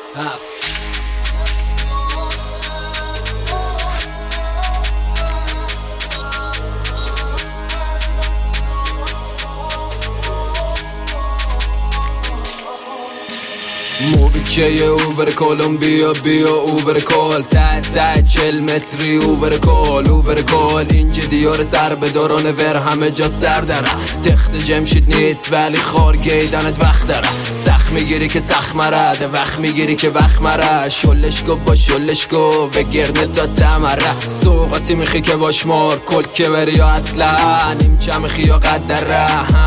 موبیکه اوور کولومبیا بیا اوور کال ته 40 متری اوور کال اینجا دیار سر به دوران ور همه جا سر داره تخت جمشید نیست ولی خار گیدنت وقت داره سخت میگیری که سخت مرده وقت میگیری که وقت مره شلش گو با شلش گو و گرنه تا تمره سوقاتی میخی که باش مار کل که بری یا اصلا نیمچه میخی یا قدره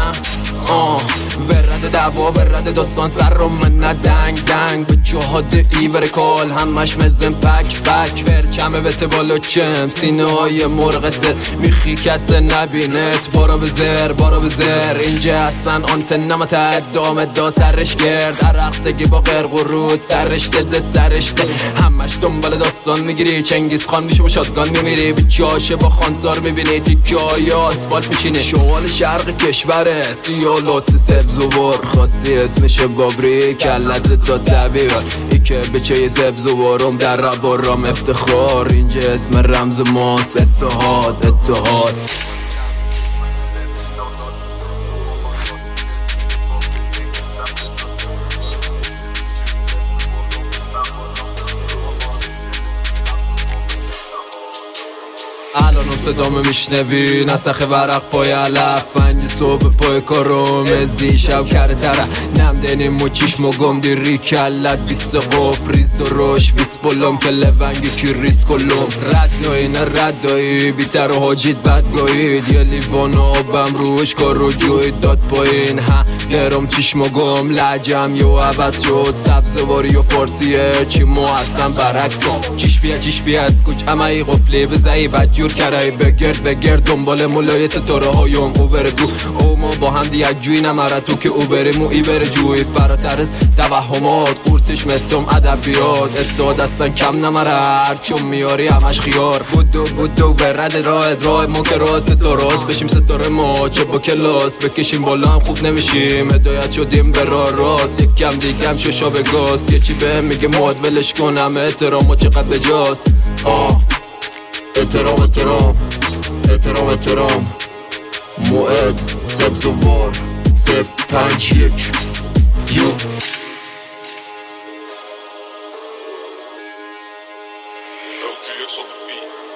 ورد دعوا ورد داستان سر رو من دنگ به جهاد ایور کال همش مزن پک ور کمه بته بالا چم سینه های مرغ ست میخی کسه نبینت بارا بزر اینجا اصلا آنتن نمت ادامه سرش گرد عرقسگی با قرق و رود سرش ده همش دنبال داستان میگیری چنگیز خان میشه با شاتگان میمیری به جاشه با خانسار میبینی تیکه های آسفالت میچینی شوال شرق کشوره سیالات سبز و بار خاصی اسمش بابری کلت تا طبیعت ای که بچه سبز و بارم در ربارم افتخار اینجا اسم رمز ماست اتحاد الانم صدامه میشنوی نسخ ورق پای علف فنج صبح پای کارم ازی شب کرده تره نمدنی موچیش مگم دیری کلت بیست قف ریز و روش بیست بلوم که لونگی کی ریز کلوم ردایی نه ردایی بیتر و حاجید بدگاهید یه لیوان آبم روش کار رو جوید داد پایین ها درم چیش مگم لجم یو عوض شد سبزواری و فارسیه چی مو اصلا برعکسم چیش بیا از کوچ اما ای قفلی بزایی بدجور کرای بگرد دنبال مولای ستاره هایم اوور گو او ما با هم دیگه جوی نماره تو که اوورمو ایور جوی فراتر از توهمات قورتش متم ادبیات اداد اصلا کم نماره هرچون میاری همش خیار بودو ورد راه ما که راه ستاراست بشیم ستاره ما چه با کلاس بکشیم بالا هم خوب نمیشیم هدایت شدیم به راه راست یک کم دیگه هم ششا به گاز یه چی بهم میگه ماد ولش کنم احترام و چقدر بجاست احترام موعد سبزوار 051 LTS on the beat.